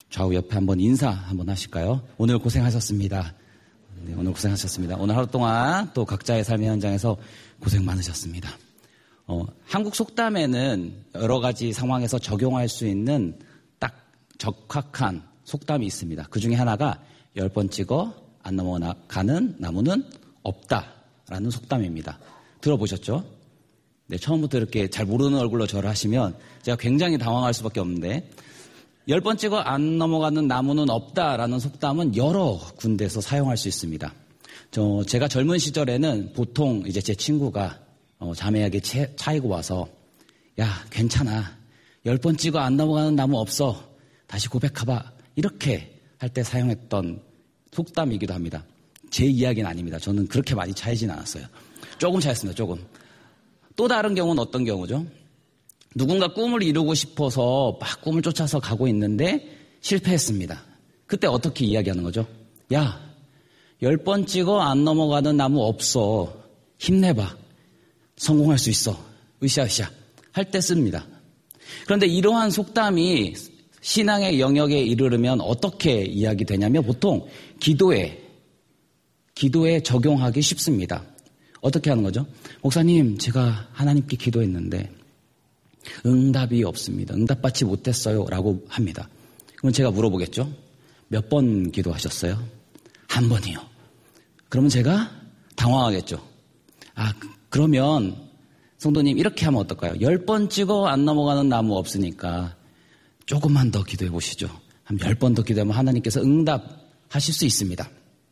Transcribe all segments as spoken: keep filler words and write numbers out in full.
좌우 옆에 한번 인사 한번 하실까요? 오늘 고생하셨습니다. 네, 오늘 고생하셨습니다. 오늘 하루 동안 또 각자의 삶의 현장에서 고생 많으셨습니다. 어, 한국 속담에는 여러 가지 상황에서 적용할 수 있는 딱 적합한 속담이 있습니다. 그 중에 하나가 열 번 찍어 안 넘어가는 나무는 없다라는 속담입니다. 들어보셨죠? 네, 처음부터 이렇게 잘 모르는 얼굴로 절을 하시면 제가 굉장히 당황할 수밖에 없는데 열 번 찍어 안 넘어가는 나무는 없다라는 속담은 여러 군데에서 사용할 수 있습니다. 저 제가 젊은 시절에는 보통 이제 제 친구가 어, 자매에게 채, 차이고 와서 야 괜찮아 열 번 찍어 안 넘어가는 나무 없어 다시 고백해봐 이렇게 할 때 사용했던 속담이기도 합니다. 제 이야기는 아닙니다. 저는 그렇게 많이 차이진 않았어요. 조금 차이했습니다. 조금. 또 다른 경우는 어떤 경우죠? 누군가 꿈을 이루고 싶어서 막 꿈을 쫓아서 가고 있는데 실패했습니다. 그때 어떻게 이야기하는 거죠? 야, 열 번 찍어 안 넘어가는 나무 없어. 힘내봐. 성공할 수 있어. 으쌰으쌰. 할 때 씁니다. 그런데 이러한 속담이 신앙의 영역에 이르르면 어떻게 이야기되냐면 보통 기도에, 기도에 적용하기 쉽습니다. 어떻게 하는 거죠? 목사님, 제가 하나님께 기도했는데 응답이 없습니다. 응답받지 못했어요. 라고 합니다. 그럼 제가 물어보겠죠? 몇 번 기도하셨어요? 한 번이요. 그러면 제가 당황하겠죠. 아, 그러면 성도님 이렇게 하면 어떨까요? 열 번 찍어 안 넘어가는 나무 없으니까 조금만 더 기도해 보시죠. 한 열 번 더 기도하면 하나님께서 응답하실 수 있습니다.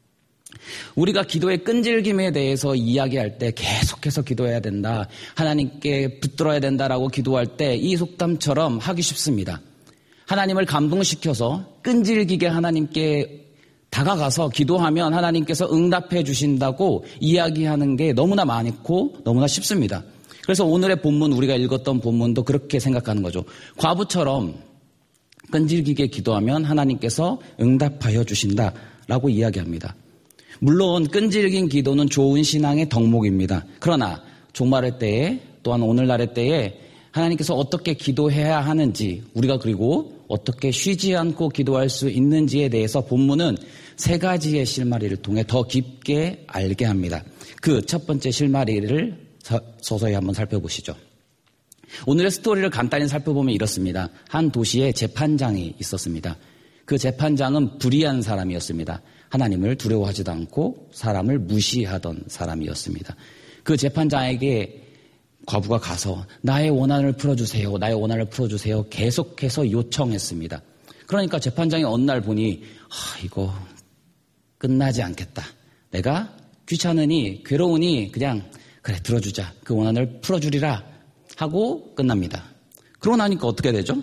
우리가 기도의 끈질김에 대해서 이야기할 때 계속해서 기도해야 된다. 하나님께 붙들어야 된다라고 기도할 때 이 속담처럼 하기 쉽습니다. 하나님을 감동시켜서 끈질기게 하나님께 다가가서 기도하면 하나님께서 응답해 주신다고 이야기하는 게 너무나 많고 너무나 쉽습니다. 그래서 오늘의 본문 우리가 읽었던 본문도 그렇게 생각하는 거죠. 과부처럼 끈질기게 기도하면 하나님께서 응답하여 주신다라고 이야기합니다. 물론 끈질긴 기도는 좋은 신앙의 덕목입니다. 그러나 종말의 때에 또한 오늘날의 때에 하나님께서 어떻게 기도해야 하는지 우리가 그리고 어떻게 쉬지 않고 기도할 수 있는지에 대해서 본문은 세 가지의 실마리를 통해 더 깊게 알게 합니다. 그 첫 번째 실마리를 서서히 한번 살펴보시죠. 오늘의 스토리를 간단히 살펴보면 이렇습니다. 한 도시에 재판장이 있었습니다. 그 재판장은 불의한 사람이었습니다. 하나님을 두려워하지도 않고 사람을 무시하던 사람이었습니다. 그 재판장에게 과부가 가서 나의 원한을 풀어주세요. 나의 원한을 풀어주세요. 계속해서 요청했습니다. 그러니까 재판장이 어느 날 보니 아, 이거 끝나지 않겠다. 내가 귀찮으니 괴로우니 그냥 그래 들어주자. 그 원한을 풀어주리라 하고 끝납니다. 그러고 나니까 어떻게 되죠?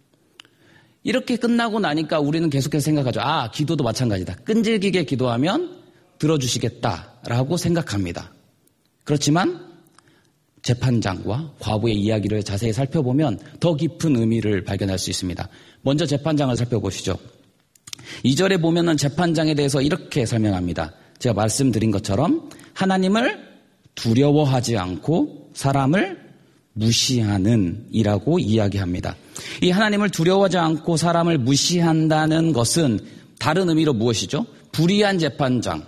이렇게 끝나고 나니까 우리는 계속해서 생각하죠. 아, 기도도 마찬가지다. 끈질기게 기도하면 들어주시겠다라고 생각합니다. 그렇지만 재판장과 과부의 이야기를 자세히 살펴보면 더 깊은 의미를 발견할 수 있습니다. 먼저 재판장을 살펴보시죠. 이 절에 보면은 재판장에 대해서 이렇게 설명합니다. 제가 말씀드린 것처럼 하나님을 두려워하지 않고 사람을 무시하는 이라고 이야기합니다. 이 하나님을 두려워하지 않고 사람을 무시한다는 것은 다른 의미로 무엇이죠? 불의한 재판장,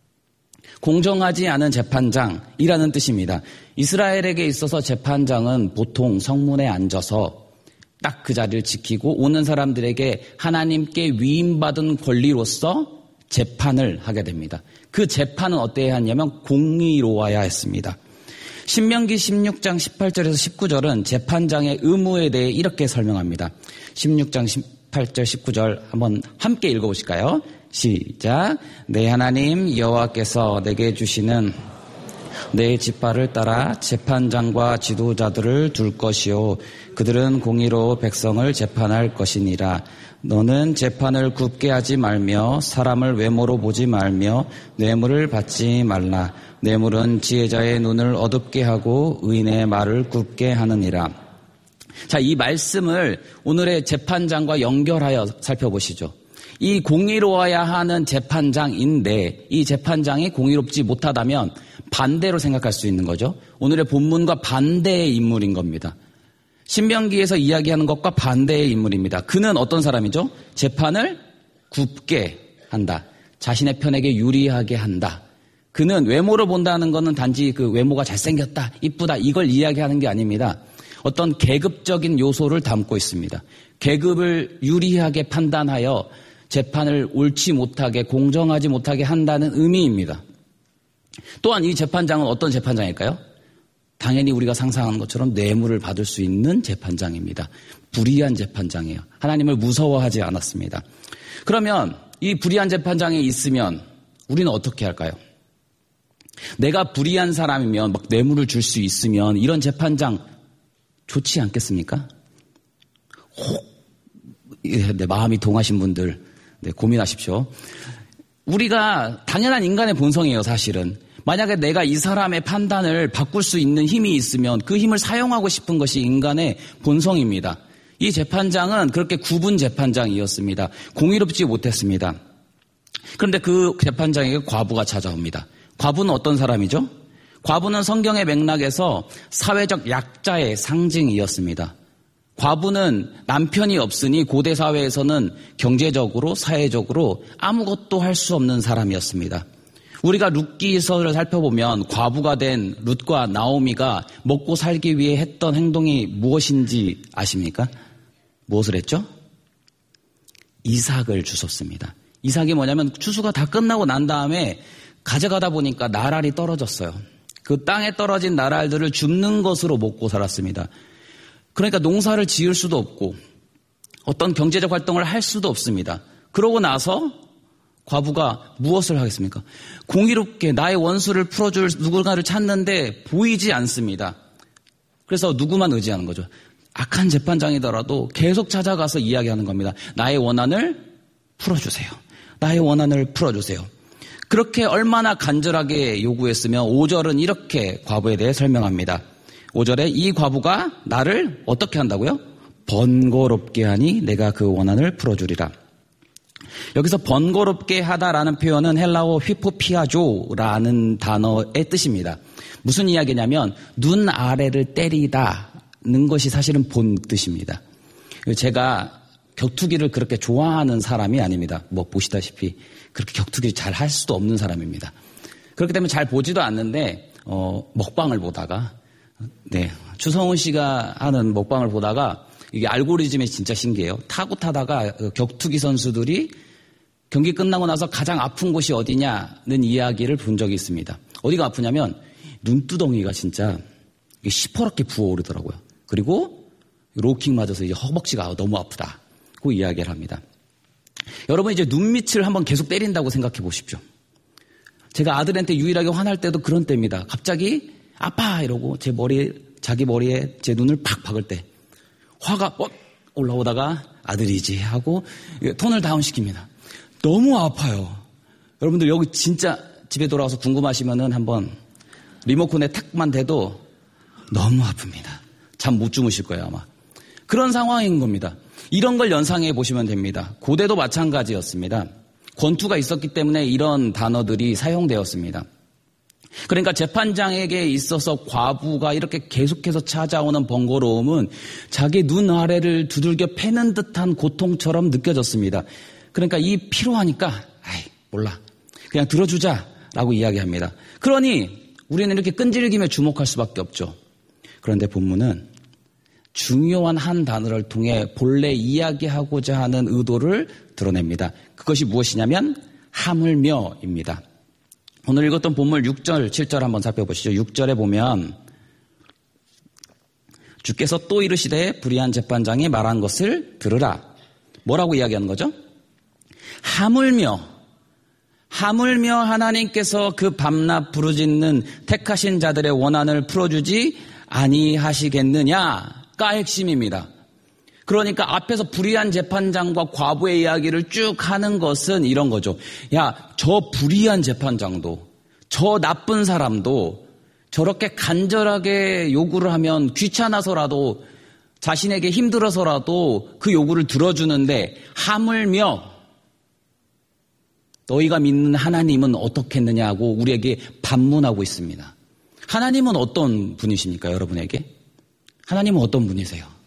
공정하지 않은 재판장이라는 뜻입니다. 이스라엘에게 있어서 재판장은 보통 성문에 앉아서 딱 그 자리를 지키고 오는 사람들에게 하나님께 위임받은 권리로서 재판을 하게 됩니다. 그 재판은 어때야 하냐면 공의로워야 했습니다. 신명기 십육 장 십팔 절에서 십구 절은 재판장의 의무에 대해 이렇게 설명합니다. 십육 장 십팔 절 십구 절 한번 함께 읽어보실까요? 시작. 내 하나님 여호와께서 내게 주시는 내 지파를 따라 재판장과 지도자들을 둘 것이요 그들은 공의로 백성을 재판할 것이니라. 너는 재판을 굽게 하지 말며 사람을 외모로 보지 말며 뇌물을 받지 말라. 뇌물은 지혜자의 눈을 어둡게 하고 의인의 말을 굽게 하느니라. 자, 이 말씀을 오늘의 재판장과 연결하여 살펴보시죠. 이 공의로워야 하는 재판장인데 이 재판장이 공의롭지 못하다면 반대로 생각할 수 있는 거죠. 오늘의 본문과 반대의 인물인 겁니다. 신명기에서 이야기하는 것과 반대의 인물입니다. 그는 어떤 사람이죠? 재판을 굽게 한다. 자신의 편에게 유리하게 한다. 그는 외모를 본다는 것은 단지 그 외모가 잘생겼다, 이쁘다 이걸 이야기하는 게 아닙니다. 어떤 계급적인 요소를 담고 있습니다. 계급을 유리하게 판단하여 재판을 옳지 못하게 공정하지 못하게 한다는 의미입니다. 또한 이 재판장은 어떤 재판장일까요? 당연히 우리가 상상하는 것처럼 뇌물을 받을 수 있는 재판장입니다. 불의한 재판장이에요. 하나님을 무서워하지 않았습니다. 그러면 이 불의한 재판장에 있으면 우리는 어떻게 할까요? 내가 불의한 사람이면 막 뇌물을 줄 수 있으면 이런 재판장 좋지 않겠습니까? 혹 네, 마음이 동하신 분들 네, 고민하십시오. 우리가 당연한 인간의 본성이에요, 사실은. 만약에 내가 이 사람의 판단을 바꿀 수 있는 힘이 있으면 그 힘을 사용하고 싶은 것이 인간의 본성입니다. 이 재판장은 그렇게 구분 재판장이었습니다. 공의롭지 못했습니다. 그런데 그 재판장에게 과부가 찾아옵니다. 과부는 어떤 사람이죠? 과부는 성경의 맥락에서 사회적 약자의 상징이었습니다. 과부는 남편이 없으니 고대 사회에서는 경제적으로 사회적으로 아무것도 할 수 없는 사람이었습니다. 우리가 룻기서를 살펴보면 과부가 된 룻과 나오미가 먹고 살기 위해 했던 행동이 무엇인지 아십니까? 무엇을 했죠? 이삭을 주웠습니다. 이삭이 뭐냐면 추수가 다 끝나고 난 다음에 가져가다 보니까 나랄이 떨어졌어요. 그 땅에 떨어진 나랄들을 줍는 것으로 먹고 살았습니다. 그러니까 농사를 지을 수도 없고 어떤 경제적 활동을 할 수도 없습니다. 그러고 나서 과부가 무엇을 하겠습니까? 공의롭게 나의 원수를 풀어줄 누군가를 찾는데 보이지 않습니다. 그래서 누구만 의지하는 거죠? 악한 재판장이더라도 계속 찾아가서 이야기하는 겁니다. 나의 원한을 풀어주세요. 나의 원한을 풀어주세요. 그렇게 얼마나 간절하게 요구했으면 오 절은 이렇게 과부에 대해 설명합니다. 오 절에 이 과부가 나를 어떻게 한다고요? 번거롭게 하니 내가 그 원한을 풀어주리라. 여기서 번거롭게 하다라는 표현은 헬라어 휘포피아조라는 단어의 뜻입니다. 무슨 이야기냐면 눈 아래를 때리다는 것이 사실은 본 뜻입니다. 제가 격투기를 그렇게 좋아하는 사람이 아닙니다. 뭐 보시다시피 그렇게 격투기 잘 할 수도 없는 사람입니다. 그렇기 때문에 잘 보지도 않는데 어, 먹방을 보다가 네 추성훈 씨가 하는 먹방을 보다가 이게 알고리즘이 진짜 신기해요. 타고 타다가 격투기 선수들이 경기 끝나고 나서 가장 아픈 곳이 어디냐는 이야기를 본 적이 있습니다. 어디가 아프냐면 눈두덩이가 진짜 시퍼렇게 부어오르더라고요. 그리고 로킹 맞아서 이제 허벅지가 너무 아프다. 그 이야기를 합니다. 여러분 이제 눈밑을 한번 계속 때린다고 생각해 보십시오. 제가 아들한테 유일하게 화날 때도 그런 때입니다. 갑자기 아파 이러고 제 머리에 자기 머리에 제 눈을 팍 박을 때 화가 뻑 올라오다가 아들이지 하고 톤을 다운시킵니다. 너무 아파요. 여러분들 여기 진짜 집에 돌아와서 궁금하시면은 한번 리모컨에 탁만 대도 너무 아픕니다. 잠 못 주무실 거예요 아마. 그런 상황인 겁니다. 이런 걸 연상해 보시면 됩니다. 고대도 마찬가지였습니다. 권투가 있었기 때문에 이런 단어들이 사용되었습니다. 그러니까 재판장에게 있어서 과부가 이렇게 계속해서 찾아오는 번거로움은 자기 눈 아래를 두들겨 패는 듯한 고통처럼 느껴졌습니다. 그러니까 이 피로하니까 아이 몰라 그냥 들어주자라고 이야기합니다. 그러니 우리는 이렇게 끈질기며 주목할 수밖에 없죠. 그런데 본문은 중요한 한 단어를 통해 본래 이야기하고자 하는 의도를 드러냅니다. 그것이 무엇이냐면 하물며입니다. 오늘 읽었던 본문 육 절, 칠 절 한번 살펴보시죠. 육 절에 보면 주께서 또 이르시되 불의한 재판장이 말한 것을 들으라. 뭐라고 이야기하는 거죠? 하물며 하물며 하나님께서 그 밤낮 부르짖는 택하신 자들의 원한을 풀어주지 아니하시겠느냐가 핵심입니다. 그러니까 앞에서 불의한 재판장과 과부의 이야기를 쭉 하는 것은 이런 거죠. 야, 저 불의한 재판장도 저 나쁜 사람도 저렇게 간절하게 요구를 하면 귀찮아서라도 자신에게 힘들어서라도 그 요구를 들어주는데 하물며 너희가 믿는 하나님은 어떻겠느냐고 우리에게 반문하고 있습니다. 하나님은 어떤 분이십니까, 여러분에게? 하나님은 어떤 분이세요?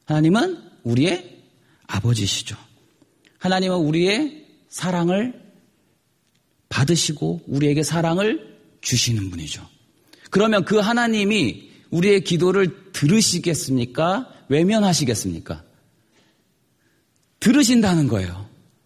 하나님은 우리의 아버지시죠. 하나님은 우리의 사랑을 받으시고 우리에게 사랑을 주시는 분이죠. 그러면 그 하나님이 우리의 기도를 들으시겠습니까? 외면하시겠습니까? 들으신다는 거예요.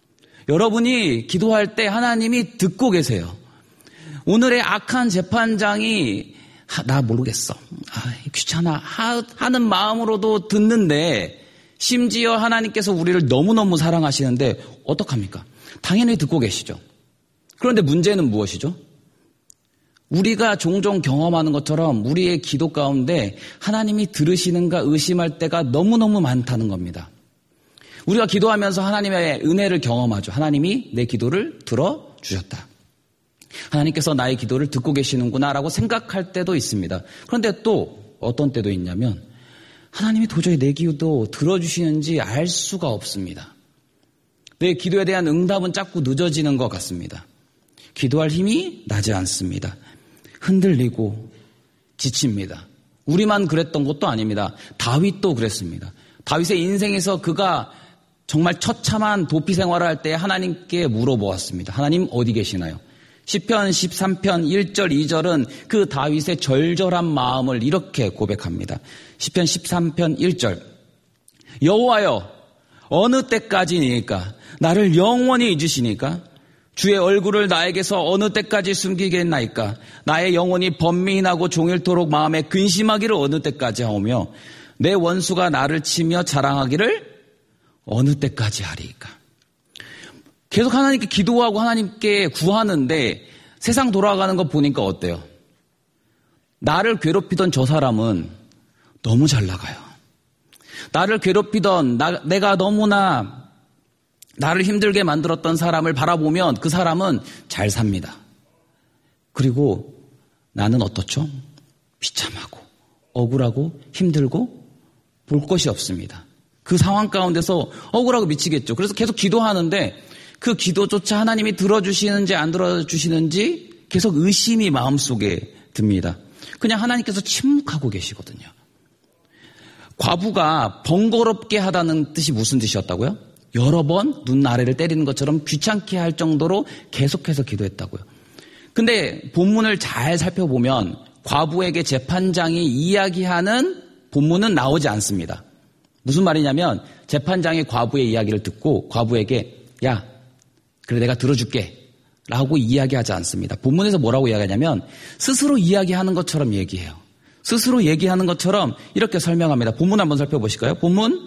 여러분이 기도할 때 하나님이 듣고 계세요. 오늘의 악한 재판장이 아, 나 모르겠어. 아, 귀찮아. 하, 하는 마음으로도 듣는데 심지어 하나님께서 우리를 너무너무 사랑하시는데 어떡합니까? 당연히 듣고 계시죠. 그런데 문제는 무엇이죠? 우리가 종종 경험하는 것처럼 우리의 기도 가운데 하나님이 들으시는가 의심할 때가 너무너무 많다는 겁니다. 우리가 기도하면서 하나님의 은혜를 경험하죠. 하나님이 내 기도를 들어주셨다. 하나님께서 나의 기도를 듣고 계시는구나라고 생각할 때도 있습니다. 그런데 또 어떤 때도 있냐면 하나님이 도저히 내 기도 들어주시는지 알 수가 없습니다. 내 기도에 대한 응답은 자꾸 늦어지는 것 같습니다. 기도할 힘이 나지 않습니다. 흔들리고 지칩니다. 우리만 그랬던 것도 아닙니다. 다윗도 그랬습니다. 다윗의 인생에서 그가 정말 처참한 도피 생활을 할 때 하나님께 물어보았습니다. 하나님 어디 계시나요? 시편 십삼 편 일 절 이 절은 그 다윗의 절절한 마음을 이렇게 고백합니다. 시편 십삼 편 일 절 여호와여 어느 때까지니까 나를 영원히 잊으시니까 주의 얼굴을 나에게서 어느 때까지 숨기겠나이까 나의 영혼이 번민하고 종일토록 마음에 근심하기를 어느 때까지 하오며 내 원수가 나를 치며 자랑하기를 어느 때까지 하리이까. 계속 하나님께 기도하고 하나님께 구하는데 세상 돌아가는 거 보니까 어때요? 나를 괴롭히던 저 사람은 너무 잘 나가요. 나를 괴롭히던 나, 내가 너무나 나를 힘들게 만들었던 사람을 바라보면 그 사람은 잘 삽니다. 그리고 나는 어떻죠? 비참하고 억울하고 힘들고 볼 것이 없습니다. 그 상황 가운데서 억울하고 미치겠죠. 그래서 계속 기도하는데 그 기도조차 하나님이 들어주시는지 안 들어주시는지 계속 의심이 마음속에 듭니다. 그냥 하나님께서 침묵하고 계시거든요. 과부가 번거롭게 하다는 뜻이 무슨 뜻이었다고요? 여러 번 눈 아래를 때리는 것처럼 귀찮게 할 정도로 계속해서 기도했다고요. 근데 본문을 잘 살펴보면 과부에게 재판장이 이야기하는 본문은 나오지 않습니다. 무슨 말이냐면 재판장이 과부의 이야기를 듣고 과부에게 야, 그래 내가 들어줄게 라고 이야기하지 않습니다. 본문에서 뭐라고 이야기하냐면 스스로 이야기하는 것처럼 얘기해요. 스스로 얘기하는 것처럼 이렇게 설명합니다. 본문 한번 살펴보실까요? 본문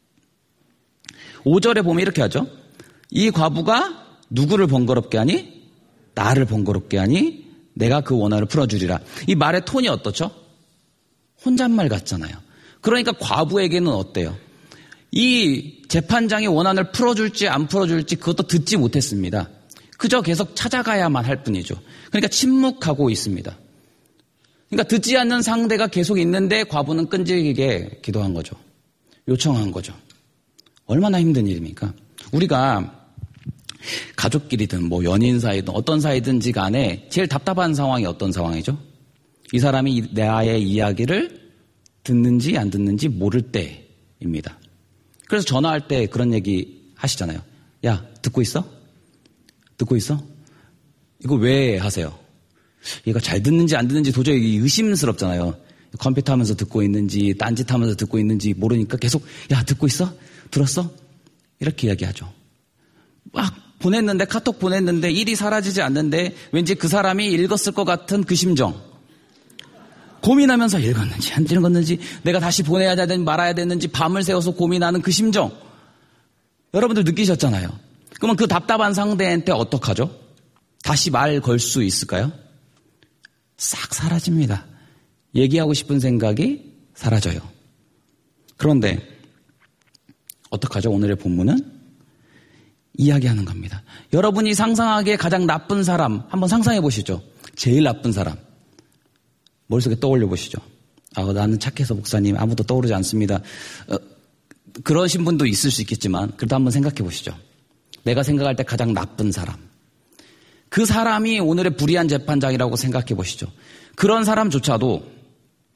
오 절에 보면 이렇게 하죠. 이 과부가 누구를 번거롭게 하니? 나를 번거롭게 하니? 내가 그 원한을 풀어주리라. 이 말의 톤이 어떻죠? 혼잣말 같잖아요. 그러니까 과부에게는 어때요? 이 재판장이 원한을 풀어줄지 안 풀어줄지 그것도 듣지 못했습니다. 그저 계속 찾아가야만 할 뿐이죠. 그러니까 침묵하고 있습니다. 그러니까 듣지 않는 상대가 계속 있는데 과부는 끈질기게 기도한 거죠. 요청한 거죠. 얼마나 힘든 일입니까? 우리가 가족끼리든 뭐 연인 사이든 어떤 사이든지 간에 제일 답답한 상황이 어떤 상황이죠? 이 사람이 나의 이야기를 듣는지 안 듣는지 모를 때입니다. 그래서 전화할 때 그런 얘기 하시잖아요. 야, 듣고 있어? 듣고 있어? 이거 왜 하세요? 얘가 잘 듣는지 안 듣는지 도저히 의심스럽잖아요. 컴퓨터 하면서 듣고 있는지 딴짓 하면서 듣고 있는지 모르니까 계속 야, 듣고 있어? 들었어? 이렇게 이야기하죠. 막 보냈는데 카톡 보냈는데 일이 사라지지 않는데 왠지 그 사람이 읽었을 것 같은 그 심정. 고민하면서 읽었는지 안 읽었는지 내가 다시 보내야 되는지 말아야 되는지 밤을 새워서 고민하는 그 심정. 여러분들 느끼셨잖아요. 그러면 그 답답한 상대한테 어떡하죠? 다시 말 걸 수 있을까요? 싹 사라집니다. 얘기하고 싶은 생각이 사라져요. 그런데 어떡하죠? 오늘의 본문은 이야기하는 겁니다. 여러분이 상상하기에 가장 나쁜 사람 한번 상상해 보시죠. 제일 나쁜 사람. 머릿속에 떠올려 보시죠. 아, 나는 착해서 목사님 아무도 떠오르지 않습니다. 어, 그러신 분도 있을 수 있겠지만 그래도 한번 생각해 보시죠. 내가 생각할 때 가장 나쁜 사람. 그 사람이 오늘의 불의한 재판장이라고 생각해 보시죠. 그런 사람조차도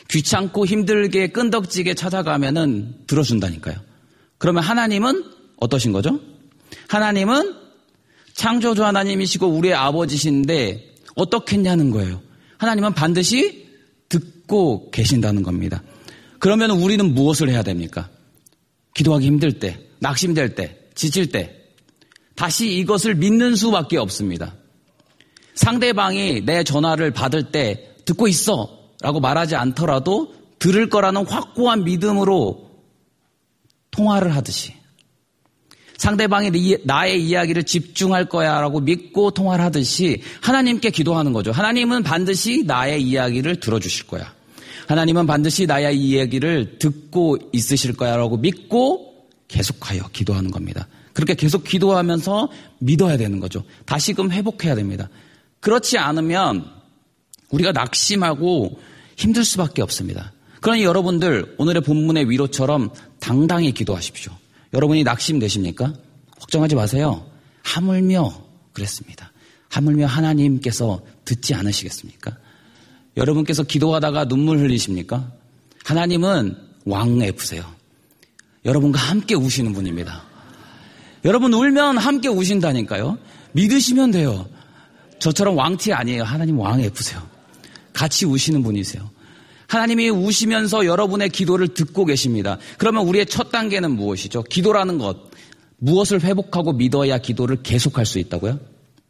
귀찮고 힘들게 끈덕지게 찾아가면은 들어준다니까요. 그러면 하나님은 어떠신 거죠? 하나님은 창조주 하나님이시고 우리의 아버지신데 어떻겠냐는 거예요. 하나님은 반드시 듣고 계신다는 겁니다. 그러면 우리는 무엇을 해야 됩니까? 기도하기 힘들 때, 낙심될 때, 지칠 때 다시 이것을 믿는 수밖에 없습니다. 상대방이 내 전화를 받을 때 듣고 있어 라고 말하지 않더라도 들을 거라는 확고한 믿음으로 통화를 하듯이 상대방이 나의 이야기를 집중할 거야 라고 믿고 통화를 하듯이 하나님께 기도하는 거죠. 하나님은 반드시 나의 이야기를 들어주실 거야. 하나님은 반드시 나의 이야기를 듣고 있으실 거야 라고 믿고 계속하여 기도하는 겁니다. 그렇게 계속 기도하면서 믿어야 되는 거죠. 다시금 회복해야 됩니다. 그렇지 않으면 우리가 낙심하고 힘들 수밖에 없습니다. 그러니 여러분들 오늘의 본문의 위로처럼 당당히 기도하십시오. 여러분이 낙심되십니까? 걱정하지 마세요. 하물며 그랬습니다. 하물며 하나님께서 듣지 않으시겠습니까? 여러분께서 기도하다가 눈물 흘리십니까? 하나님은 왕 F세요. 여러분과 함께 우시는 분입니다. 여러분 울면 함께 우신다니까요. 믿으시면 돼요. 저처럼 왕티 아니에요. 하나님 왕 F세요. 같이 우시는 분이세요. 하나님이 우시면서 여러분의 기도를 듣고 계십니다. 그러면 우리의 첫 단계는 무엇이죠? 기도라는 것. 무엇을 회복하고 믿어야 기도를 계속할 수 있다고요?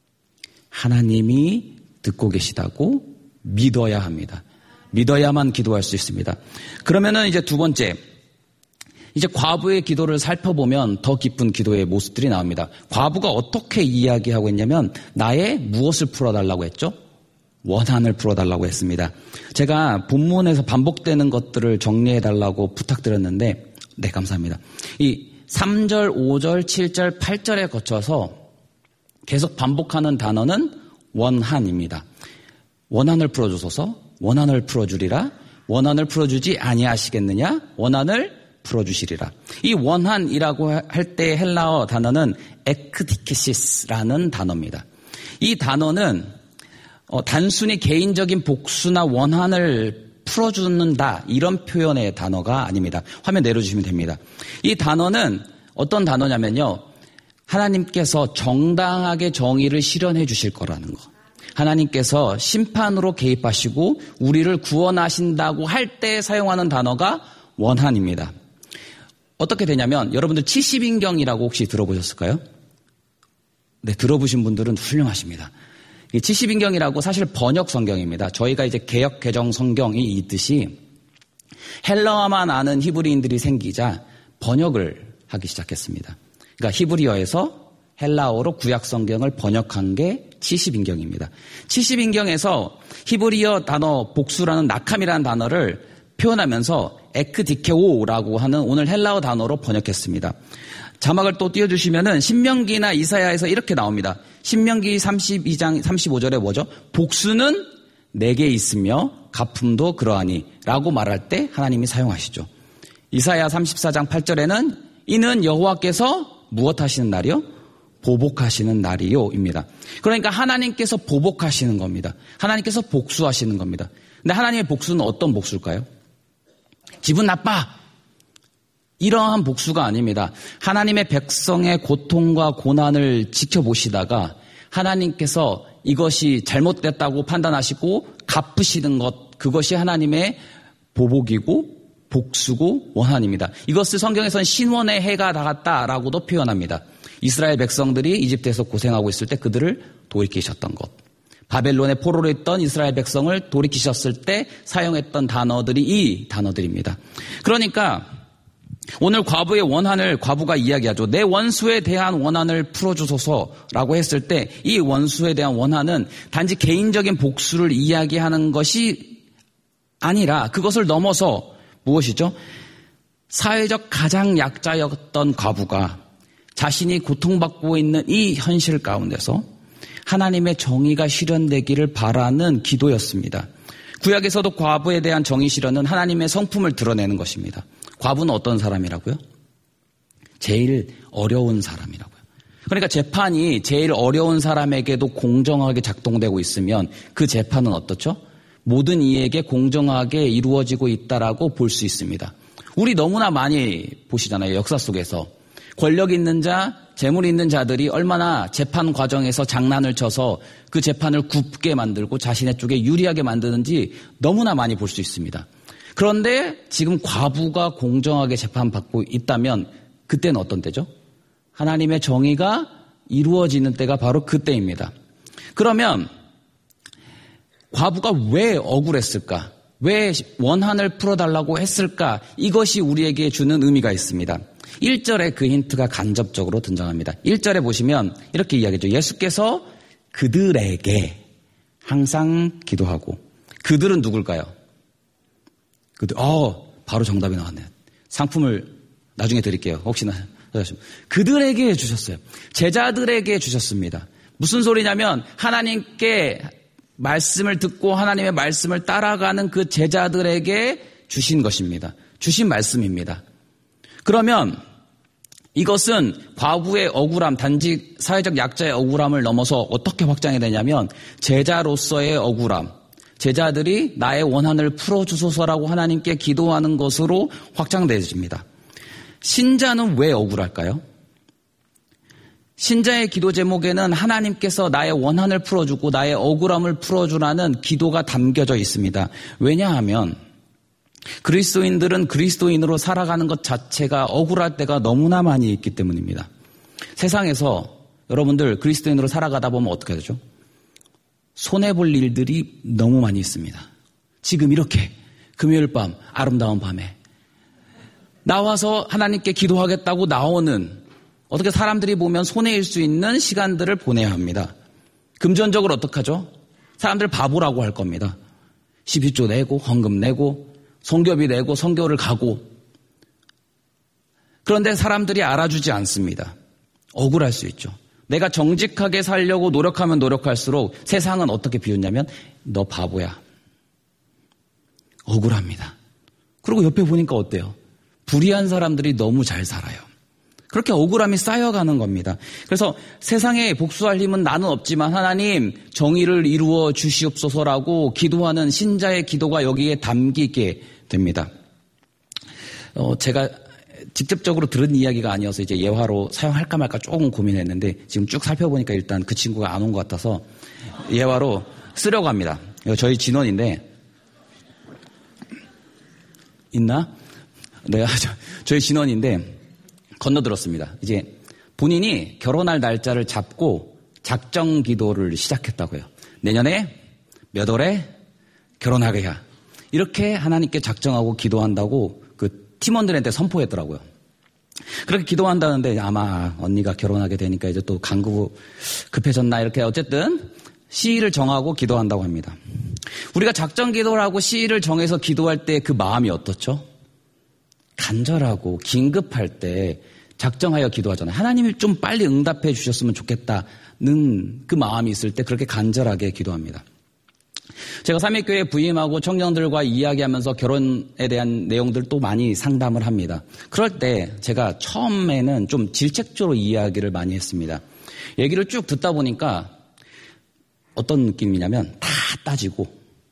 하나님이 듣고 계시다고 믿어야 합니다. 믿어야만 기도할 수 있습니다. 그러면은 이제 두 번째. 이제 과부의 기도를 살펴보면 더 깊은 기도의 모습들이 나옵니다. 과부가 어떻게 이야기하고 있냐면 나의 무엇을 풀어달라고 했죠? 원한을 풀어달라고 했습니다. 제가 본문에서 반복되는 것들을 정리해달라고 부탁드렸는데 네, 감사합니다. 이 삼 절, 오 절, 칠 절, 팔 절에 거쳐서 계속 반복하는 단어는 원한입니다. 원한을 풀어주소서, 원한을 풀어주리라, 원한을 풀어주지 아니하시겠느냐, 원한을 풀어주시리라. 이 원한이라고 할 때 헬라어 단어는 에크디케시스라는 단어입니다. 이 단어는 어, 단순히 개인적인 복수나 원한을 풀어주는다 이런 표현의 단어가 아닙니다. 화면 내려주시면 됩니다. 이 단어는 어떤 단어냐면요. 하나님께서 정당하게 정의를 실현해 주실 거라는 거. 하나님께서 심판으로 개입하시고 우리를 구원하신다고 할 때 사용하는 단어가 원한입니다. 어떻게 되냐면 여러분들 칠십인경이라고 혹시 들어보셨을까요? 네, 들어보신 분들은 훌륭하십니다. 이 칠십인경이라고 사실 번역 성경입니다. 저희가 이제 개역 개정 성경이 있듯이 헬라어만 아는 히브리인들이 생기자 번역을 하기 시작했습니다. 그러니까 히브리어에서 헬라어로 구약 성경을 번역한 게 칠십인경입니다. 칠십인경에서 히브리어 단어 복수라는 낙함이라는 단어를 표현하면서 에크디케오라고 하는 오늘 헬라어 단어로 번역했습니다. 자막을 또 띄워주시면은 신명기나 이사야에서 이렇게 나옵니다. 신명기 삼십이장 삼십오절에 뭐죠? 복수는 내게 있으며 갚음도 그러하니 라고 말할 때 하나님이 사용하시죠. 이사야 삼십사장 팔절에는 이는 여호와께서 무엇 하시는 날이요? 보복하시는 날이요 입니다. 그러니까 하나님께서 보복하시는 겁니다. 하나님께서 복수하시는 겁니다. 근데 하나님의 복수는 어떤 복수일까요? 기분 나빠. 이러한 복수가 아닙니다. 하나님의 백성의 고통과 고난을 지켜보시다가 하나님께서 이것이 잘못됐다고 판단하시고 갚으시는 것, 그것이 하나님의 보복이고 복수고 원한입니다. 이것을 성경에서는 신원의 해가 닿았다라고도 표현합니다. 이스라엘 백성들이 이집트에서 고생하고 있을 때 그들을 돌이키셨던 것. 바벨론의 포로로 있던 이스라엘 백성을 돌이키셨을 때 사용했던 단어들이 이 단어들입니다. 그러니까 오늘 과부의 원한을 과부가 이야기하죠. 내 원수에 대한 원한을 풀어주소서라고 했을 때 이 원수에 대한 원한은 단지 개인적인 복수를 이야기하는 것이 아니라 그것을 넘어서 무엇이죠? 사회적 가장 약자였던 과부가 자신이 고통받고 있는 이 현실 가운데서 하나님의 정의가 실현되기를 바라는 기도였습니다. 구약에서도 과부에 대한 정의 실현은 하나님의 성품을 드러내는 것입니다. 과부는 어떤 사람이라고요? 제일 어려운 사람이라고요. 그러니까 재판이 제일 어려운 사람에게도 공정하게 작동되고 있으면 그 재판은 어떻죠? 모든 이에게 공정하게 이루어지고 있다라고 볼 수 있습니다. 우리 너무나 많이 보시잖아요. 역사 속에서. 권력 있는 자, 재물 있는 자들이 얼마나 재판 과정에서 장난을 쳐서 그 재판을 굽게 만들고 자신의 쪽에 유리하게 만드는지 너무나 많이 볼 수 있습니다. 그런데 지금 과부가 공정하게 재판받고 있다면 그때는 어떤 때죠? 하나님의 정의가 이루어지는 때가 바로 그때입니다. 그러면 과부가 왜 억울했을까? 왜 원한을 풀어달라고 했을까? 이것이 우리에게 주는 의미가 있습니다. 일 절에 그 힌트가 간접적으로 등장합니다. 일 절에 보시면 이렇게 이야기하죠. 예수께서 그들에게 항상 기도하고. 그들은 누굴까요? 그들, 어, 바로 정답이 나왔네요. 상품을 나중에 드릴게요. 혹시나. 그들에게 주셨어요. 제자들에게 주셨습니다. 무슨 소리냐면 하나님께 말씀을 듣고 하나님의 말씀을 따라가는 그 제자들에게 주신 것입니다. 주신 말씀입니다. 그러면 이것은 과부의 억울함, 단지 사회적 약자의 억울함을 넘어서 어떻게 확장이 되냐면 제자로서의 억울함, 제자들이 나의 원한을 풀어주소서라고 하나님께 기도하는 것으로 확장되어집니다. 신자는 왜 억울할까요? 신자의 기도 제목에는 하나님께서 나의 원한을 풀어주고 나의 억울함을 풀어주라는 기도가 담겨져 있습니다. 왜냐하면 그리스도인들은 그리스도인으로 살아가는 것 자체가 억울할 때가 너무나 많이 있기 때문입니다. 세상에서 여러분들 그리스도인으로 살아가다 보면 어떻게 되죠? 손해볼 일들이 너무 많이 있습니다. 지금 이렇게 금요일 밤 아름다운 밤에 나와서 하나님께 기도하겠다고 나오는 어떻게 사람들이 보면 손해일 수 있는 시간들을 보내야 합니다. 금전적으로 어떻게 하죠? 사람들 바보라고 할 겁니다. 십일조 내고 헌금 내고 성교비 내고 선교를 가고. 그런데 사람들이 알아주지 않습니다. 억울할 수 있죠. 내가 정직하게 살려고 노력하면 노력할수록 세상은 어떻게 비웃냐면 너 바보야. 억울합니다. 그리고 옆에 보니까 어때요? 불의한 사람들이 너무 잘 살아요. 그렇게 억울함이 쌓여가는 겁니다. 그래서 세상에 복수할 힘은 나는 없지만 하나님 정의를 이루어 주시옵소서라고 기도하는 신자의 기도가 여기에 담기게 됩니다. 어, 제가 직접적으로 들은 이야기가 아니어서 이제 예화로 사용할까 말까 조금 고민했는데 지금 쭉 살펴보니까 일단 그 친구가 안 온 것 같아서 예화로 쓰려고 합니다. 저희 진원인데 있나? 네, 저희 진원인데 건너들었습니다. 이제 본인이 결혼할 날짜를 잡고 작정 기도를 시작했다고요. 내년에 몇 월에 결혼하게야. 이렇게 하나님께 작정하고 기도한다고 그 팀원들한테 선포했더라고요. 그렇게 기도한다는데 아마 언니가 결혼하게 되니까 이제 또 간구 급해졌나 이렇게 어쨌든 시일을 정하고 기도한다고 합니다. 우리가 작정 기도를 하고 시일을 정해서 기도할 때 그 마음이 어떻죠? 간절하고 긴급할 때 작정하여 기도하잖아요. 하나님이 좀 빨리 응답해 주셨으면 좋겠다는 그 마음이 있을 때 그렇게 간절하게 기도합니다. 제가 삼일교회 부임하고 청년들과 이야기하면서 결혼에 대한 내용들 또 많이 상담을 합니다. 그럴 때 제가 처음에는 좀 질책적으로 이야기를 많이 했습니다. 얘기를 쭉 듣다 보니까 어떤 느낌이냐면 다 따지고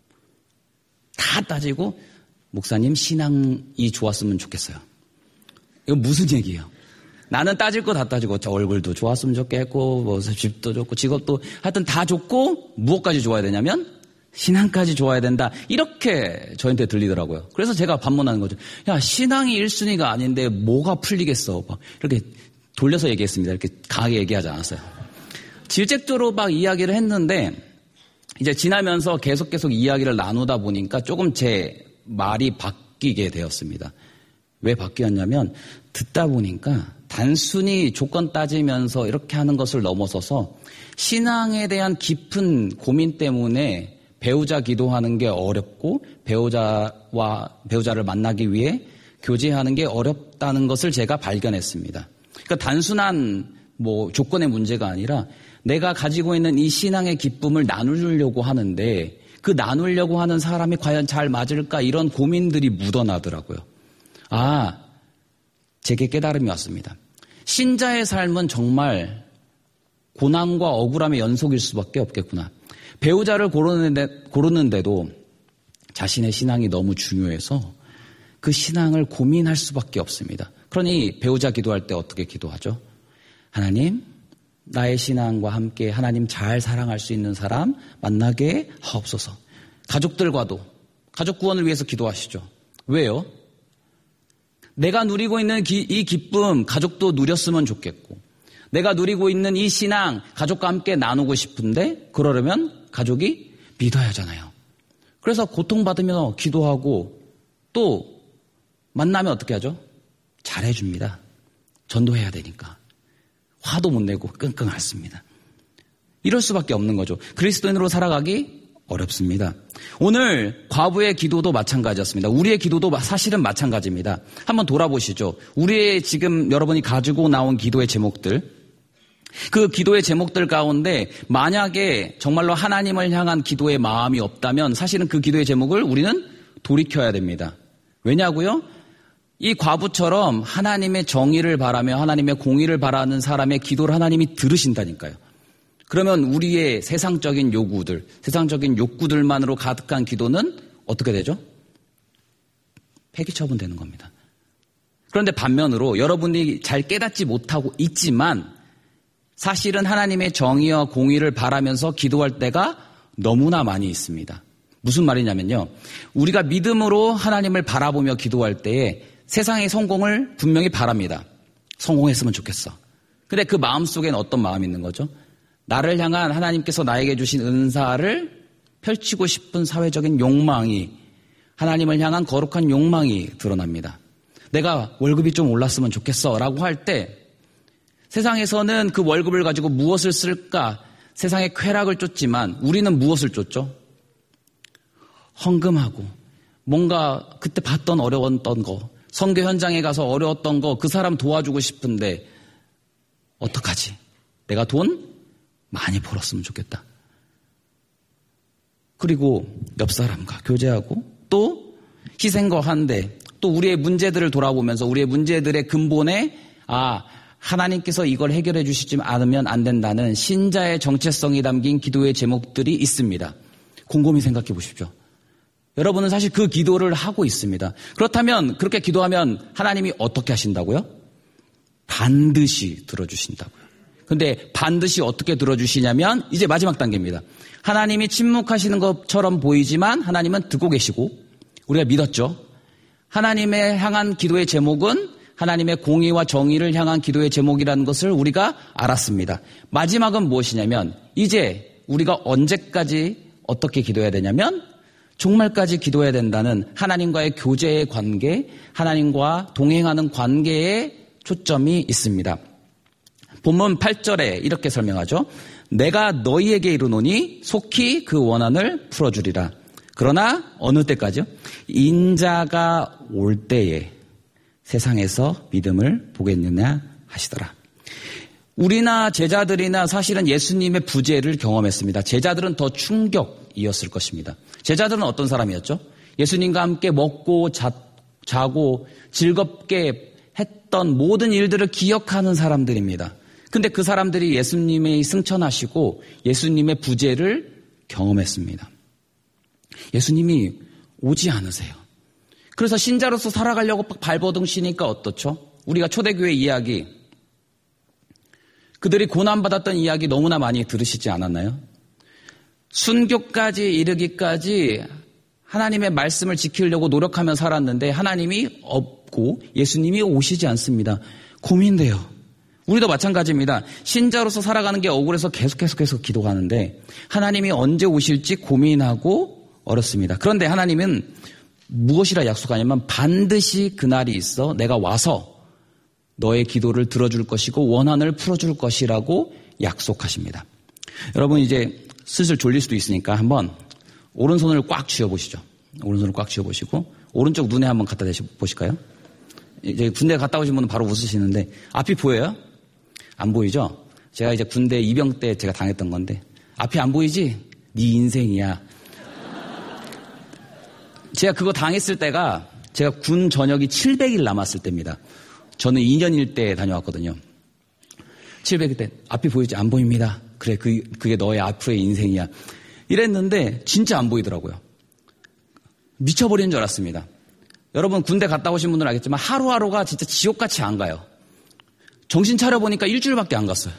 다 따지고 목사님 신앙이 좋았으면 좋겠어요. 이거 무슨 얘기예요? 나는 따질 거 다 따지고 저 얼굴도 좋았으면 좋겠고 뭐 집도 좋고 직업도 하여튼 다 좋고 무엇까지 좋아야 되냐면 신앙까지 좋아야 된다. 이렇게 저한테 들리더라고요. 그래서 제가 반문하는 거죠. 야, 신앙이 일 순위가 아닌데 뭐가 풀리겠어. 막 이렇게 돌려서 얘기했습니다. 이렇게 강하게 얘기하지 않았어요. 질책적으로 막 이야기를 했는데 이제 지나면서 계속 계속 이야기를 나누다 보니까 조금 제 말이 바뀌게 되었습니다. 왜 바뀌었냐면 듣다 보니까 단순히 조건 따지면서 이렇게 하는 것을 넘어서서 신앙에 대한 깊은 고민 때문에 배우자 기도하는 게 어렵고 배우자와 배우자를 만나기 위해 교제하는 게 어렵다는 것을 제가 발견했습니다. 그러니까 단순한 뭐 조건의 문제가 아니라 내가 가지고 있는 이 신앙의 기쁨을 나누려고 하는데 그 나누려고 하는 사람이 과연 잘 맞을까 이런 고민들이 묻어나더라고요. 아, 제게 깨달음이 왔습니다. 신자의 삶은 정말 고난과 억울함의 연속일 수밖에 없겠구나. 배우자를 고르는데, 고르는데도 자신의 신앙이 너무 중요해서 그 신앙을 고민할 수밖에 없습니다. 그러니 배우자 기도할 때 어떻게 기도하죠? 하나님, 나의 신앙과 함께 하나님 잘 사랑할 수 있는 사람 만나게 하옵소서. 가족들과도 가족 구원을 위해서 기도하시죠. 왜요? 내가 누리고 있는 기, 이 기쁨 가족도 누렸으면 좋겠고, 내가 누리고 있는 이 신앙 가족과 함께 나누고 싶은데 그러려면 가족이 믿어야 하잖아요. 그래서 고통받으며 기도하고 또 만나면 어떻게 하죠? 잘해줍니다. 전도해야 되니까. 화도 못 내고 끙끙 앓습니다. 이럴 수밖에 없는 거죠. 그리스도인으로 살아가기 어렵습니다. 오늘 과부의 기도도 마찬가지였습니다. 우리의 기도도 사실은 마찬가지입니다. 한번 돌아보시죠. 우리의 지금 여러분이 가지고 나온 기도의 제목들, 그 기도의 제목들 가운데 만약에 정말로 하나님을 향한 기도의 마음이 없다면 사실은 그 기도의 제목을 우리는 돌이켜야 됩니다. 왜냐고요? 이 과부처럼 하나님의 정의를 바라며 하나님의 공의를 바라는 사람의 기도를 하나님이 들으신다니까요. 그러면 우리의 세상적인 요구들, 세상적인 욕구들만으로 가득한 기도는 어떻게 되죠? 폐기 처분되는 겁니다. 그런데 반면으로 여러분이 잘 깨닫지 못하고 있지만 사실은 하나님의 정의와 공의를 바라면서 기도할 때가 너무나 많이 있습니다. 무슨 말이냐면요. 우리가 믿음으로 하나님을 바라보며 기도할 때에 세상의 성공을 분명히 바랍니다. 성공했으면 좋겠어. 근데 그 마음속에는 어떤 마음이 있는 거죠? 나를 향한 하나님께서 나에게 주신 은사를 펼치고 싶은 사회적인 욕망이, 하나님을 향한 거룩한 욕망이 드러납니다. 내가 월급이 좀 올랐으면 좋겠어 라고 할 때 세상에서는 그 월급을 가지고 무엇을 쓸까? 세상의 쾌락을 쫓지만 우리는 무엇을 쫓죠? 헌금하고 뭔가 그때 봤던 어려웠던 거, 선교 현장에 가서 어려웠던 거 그 사람 도와주고 싶은데 어떡하지? 내가 돈 많이 벌었으면 좋겠다. 그리고 옆 사람과 교제하고 또 희생과 한데 또 우리의 문제들을 돌아보면서 우리의 문제들의 근본에 아 하나님께서 이걸 해결해 주시지 않으면 안 된다는 신자의 정체성이 담긴 기도의 제목들이 있습니다. 곰곰이 생각해 보십시오. 여러분은 사실 그 기도를 하고 있습니다. 그렇다면 그렇게 기도하면 하나님이 어떻게 하신다고요? 반드시 들어주신다고요. 그런데 반드시 어떻게 들어주시냐면 이제 마지막 단계입니다. 하나님이 침묵하시는 것처럼 보이지만 하나님은 듣고 계시고 우리가 믿었죠. 하나님의 향한 기도의 제목은 하나님의 공의와 정의를 향한 기도의 제목이라는 것을 우리가 알았습니다. 마지막은 무엇이냐면 이제 우리가 언제까지 어떻게 기도해야 되냐면 종말까지 기도해야 된다는 하나님과의 교제의 관계, 하나님과 동행하는 관계에 초점이 있습니다. 본문 팔 절에 이렇게 설명하죠. 내가 너희에게 이르노니 속히 그 원한을 풀어주리라. 그러나 어느 때까지요? 인자가 올 때에 세상에서 믿음을 보겠느냐 하시더라. 우리나 제자들이나 사실은 예수님의 부재를 경험했습니다. 제자들은 더 충격이었을 것입니다. 제자들은 어떤 사람이었죠? 예수님과 함께 먹고 자, 자고 즐겁게 했던 모든 일들을 기억하는 사람들입니다. 근데 그 사람들이 예수님의 승천하시고 예수님의 부재를 경험했습니다. 예수님이 오지 않으세요. 그래서 신자로서 살아가려고 발버둥 치니까 어떻죠? 우리가 초대교회 이야기, 그들이 고난받았던 이야기 너무나 많이 들으시지 않았나요? 순교까지 이르기까지 하나님의 말씀을 지키려고 노력하며 살았는데 하나님이 없고 예수님이 오시지 않습니다. 고민돼요. 우리도 마찬가지입니다. 신자로서 살아가는 게 억울해서 계속 계속 계속 기도하는데 하나님이 언제 오실지 고민하고 어렵습니다. 그런데 하나님은 무엇이라 약속하냐면 반드시 그날이 있어 내가 와서 너의 기도를 들어줄 것이고 원한을 풀어줄 것이라고 약속하십니다. 여러분 이제 슬슬 졸릴 수도 있으니까 한번 오른손을 꽉 쥐어보시죠. 오른손을 꽉 쥐어보시고 오른쪽 눈에 한번 갖다 대보실까요? 이제 군대 갔다 오신 분은 바로 웃으시는데 앞이 보여요? 안 보이죠? 제가 이제 군대 입영 때 제가 당했던 건데 앞이 안 보이지? 네 인생이야. 제가 그거 당했을 때가 제가 군 전역이 칠백 일 남았을 때입니다. 저는 이 년일 때 다녀왔거든요. 칠백 일 때 앞이 보이지? 안 보입니다. 그래, 그, 그게 너의 앞으로의 인생이야. 이랬는데 진짜 안 보이더라고요. 미쳐버리는 줄 알았습니다. 여러분 군대 갔다 오신 분들은 알겠지만 하루하루가 진짜 지옥같이 안 가요. 정신 차려보니까 일주일밖에 안 갔어요.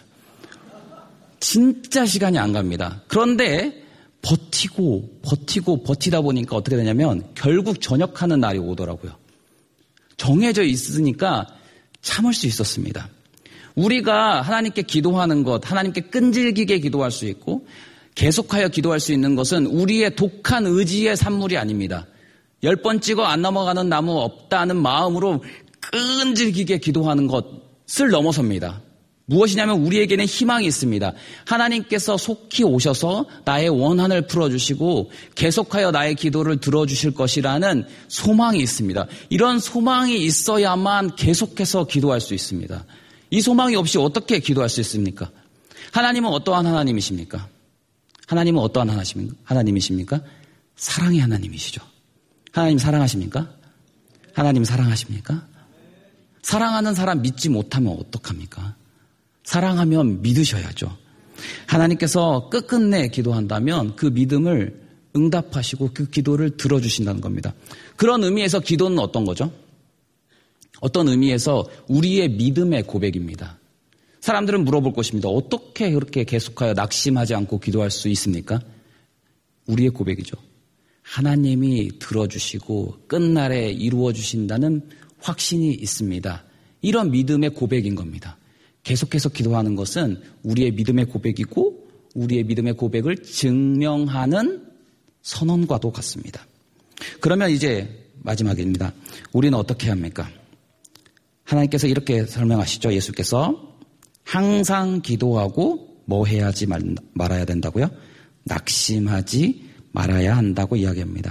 진짜 시간이 안 갑니다. 그런데 버티고 버티고 버티다 보니까 어떻게 되냐면 결국 전역하는 날이 오더라고요. 정해져 있으니까 참을 수 있었습니다. 우리가 하나님께 기도하는 것, 하나님께 끈질기게 기도할 수 있고 계속하여 기도할 수 있는 것은 우리의 독한 의지의 산물이 아닙니다. 열 번 찍어 안 넘어가는 나무 없다는 마음으로 끈질기게 기도하는 것을 넘어섭니다. 무엇이냐면 우리에게는 희망이 있습니다. 하나님께서 속히 오셔서 나의 원한을 풀어주시고 계속하여 나의 기도를 들어주실 것이라는 소망이 있습니다. 이런 소망이 있어야만 계속해서 기도할 수 있습니다. 이 소망이 없이 어떻게 기도할 수 있습니까? 하나님은 어떠한 하나님이십니까? 하나님은 어떠한 하나님이십니까? 사랑의 하나님이시죠. 하나님 사랑하십니까? 하나님 사랑하십니까? 사랑하는 사람 믿지 못하면 어떡합니까? 사랑하면 믿으셔야죠. 하나님께서 끝끝내 기도한다면 그 믿음을 응답하시고 그 기도를 들어주신다는 겁니다. 그런 의미에서 기도는 어떤 거죠? 어떤 의미에서 우리의 믿음의 고백입니다. 사람들은 물어볼 것입니다. 어떻게 그렇게 계속하여 낙심하지 않고 기도할 수 있습니까? 우리의 고백이죠. 하나님이 들어주시고 끝날에 이루어 주신다는 확신이 있습니다. 이런 믿음의 고백인 겁니다. 계속해서 기도하는 것은 우리의 믿음의 고백이고 우리의 믿음의 고백을 증명하는 선언과도 같습니다. 그러면 이제 마지막입니다. 우리는 어떻게 해야 합니까? 하나님께서 이렇게 설명하시죠. 예수께서 항상 기도하고 뭐 해야지 말, 말아야 된다고요? 낙심하지 말아야 한다고 이야기합니다.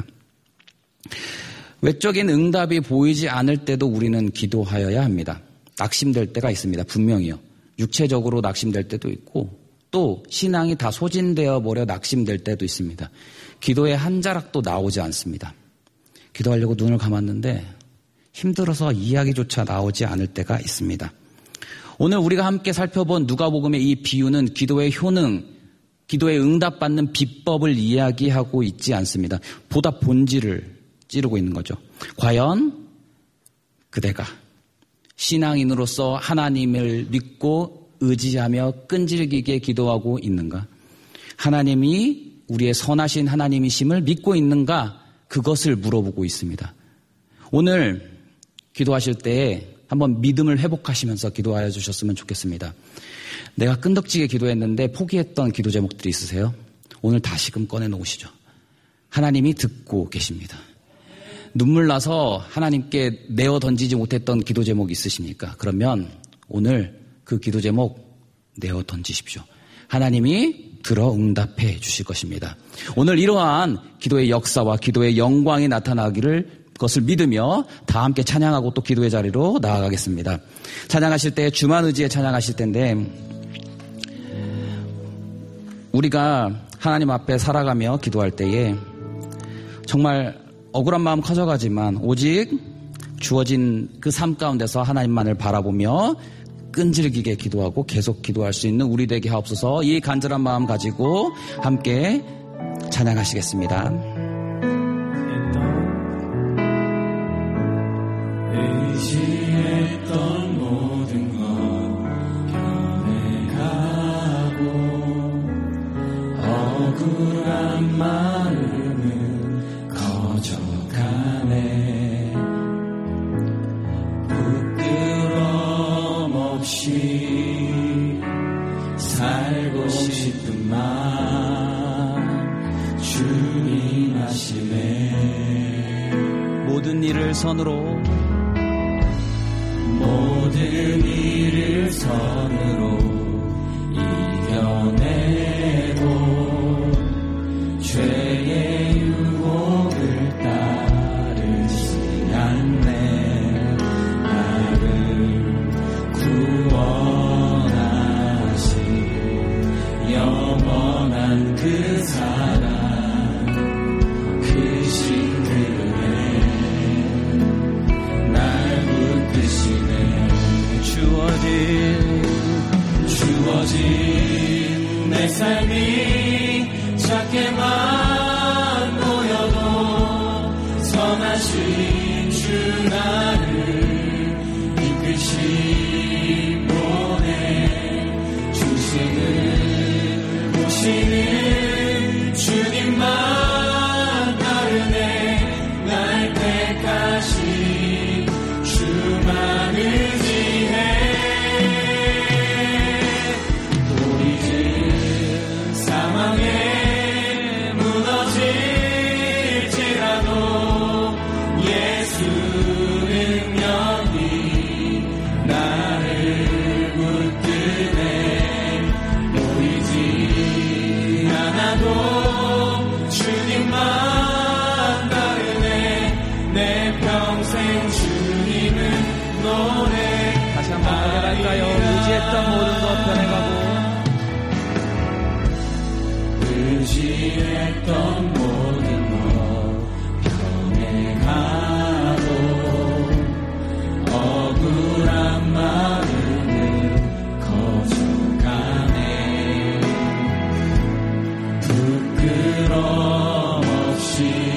외적인 응답이 보이지 않을 때도 우리는 기도하여야 합니다. 낙심될 때가 있습니다. 분명히요. 육체적으로 낙심될 때도 있고 또 신앙이 다 소진되어 버려 낙심될 때도 있습니다. 기도에 한 자락도 나오지 않습니다. 기도하려고 눈을 감았는데 힘들어서 이야기조차 나오지 않을 때가 있습니다. 오늘 우리가 함께 살펴본 누가복음의 이 비유는 기도의 효능, 기도에 응답받는 비법을 이야기하고 있지 않습니다. 보다 본질을 찌르고 있는 거죠. 과연 그대가 신앙인으로서 하나님을 믿고 의지하며 끈질기게 기도하고 있는가? 하나님이 우리의 선하신 하나님이심을 믿고 있는가? 그것을 물어보고 있습니다. 오늘 기도하실 때 한번 믿음을 회복하시면서 기도하여 주셨으면 좋겠습니다. 내가 끈덕지게 기도했는데 포기했던 기도 제목들이 있으세요? 오늘 다시금 꺼내놓으시죠. 하나님이 듣고 계십니다. 눈물 나서 하나님께 내어 던지지 못했던 기도 제목이 있으십니까? 그러면 오늘 그 기도 제목 내어 던지십시오. 하나님이 들어 응답해 주실 것입니다. 오늘 이러한 기도의 역사와 기도의 영광이 나타나기를 그것을 믿으며 다 함께 찬양하고 또 기도의 자리로 나아가겠습니다. 찬양하실 때 주만 의지에 찬양하실 텐데 우리가 하나님 앞에 살아가며 기도할 때에 정말 억울한 마음 커져가지만 오직 주어진 그 삶 가운데서 하나님만을 바라보며 끈질기게 기도하고 계속 기도할 수 있는 우리 되게 하옵소서. 이 간절한 마음 가지고 함께 찬양하시겠습니다. 의지했던 모든 것 변해가고 억울한 마음은 커져가네. 부끄럼 없이 살고 싶은 마음 주님 아시네. 모든 일을 선으로 모든 일을 선으로 이겨내고 죄의 유혹을 따르지 않네. 나를 구원하신 영원한 그 사랑 크신 그네 날 붙드시네. 주어진 주어진 내 삶이 작게만 보여도 오시는 오시는 주님만 따르네. 날 택하신 주만 의지해. 또 이제 상황에 무너질지라도 예수 능력이 나를 붙드네. 보이지 않아도 주님만 따르네. 내 평생 주님은 노래. 다시 한번 노래할까요? 의지했던 모든 것 변해가고 의지했던 모든 것 변해가도 억울한 마음은 거쳐가네. 부끄러움 없이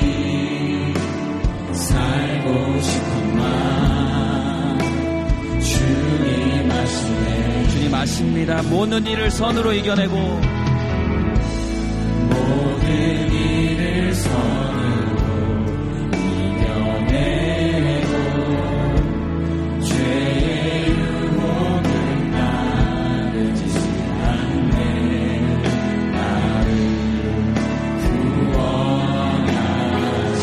살고 싶은 마음 주님 아시네. 주님 아십니다. 모든 일을 선으로 이겨내고 모든 일을 선으로 이겨내고 죄의 유혹은 따르지 않네. 나를 구원하신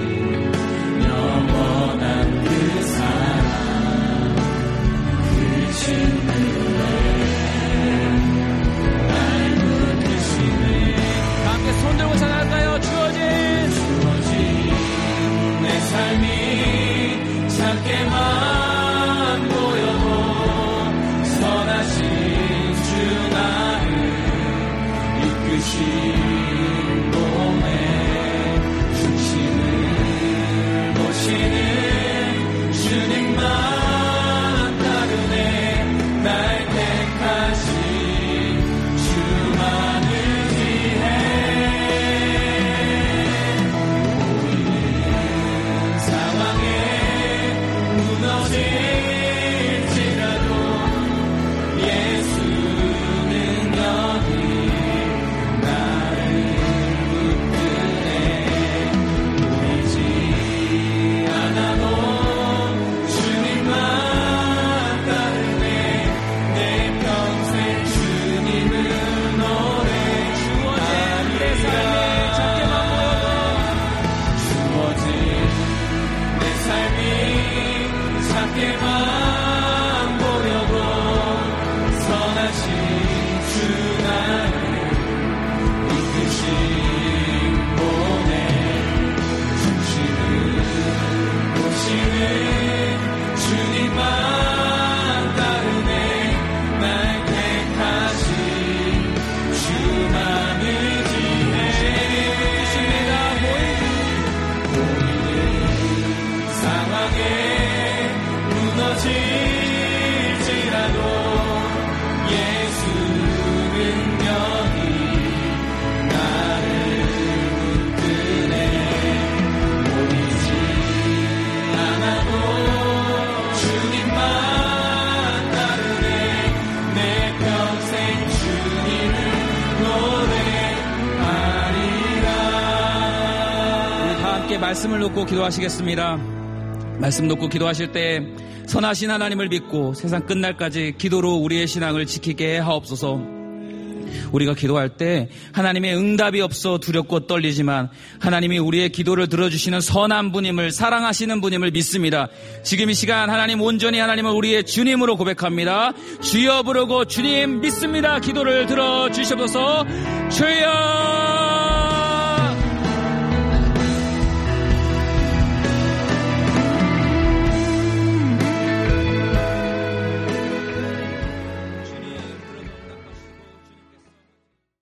영원한 그 사랑 그 친구의 날 붙드시네. 함께 손들고 찬양할까요? 주어진 주어진 내 삶이 작게만 보여도 선하신 주 나를 이끄신 몸의 중심을 모시는 주님만 따르네. 날 택하신 주만 의지해. 상황에 무너질지라도 예수 능력이 나를 붙드네. 보이지 않아도 주님만 따르네. 내 평생 주님을 노래. 주어진 내 삶에 작게만 주어진 내 삶이 작게만 보여도 선하신 주 나를 이끄신 몸의 중심을 보시는 주님만 따르네. 날 택하신 주만 의지해. 보이는 상황에 무너질지라도 예수 능력이 나를 붙드네. 보이지 않아도 주님만 따르네. 내 평생 주님을 노래하리라. 우리 다 함께 말씀을 놓고 기도하시겠습니다. 말씀 놓고 기도하실 때 선하신 하나님을 믿고 세상 끝날까지 기도로 우리의 신앙을 지키게 하옵소서. 우리가 기도할 때 하나님의 응답이 없어 두렵고 떨리지만 하나님이 우리의 기도를 들어주시는 선한 분임을, 사랑하시는 분임을 믿습니다. 지금 이 시간 하나님, 온전히 하나님을 우리의 주님으로 고백합니다. 주여 부르고 주님 믿습니다. 기도를 들어주시옵소서. 주여.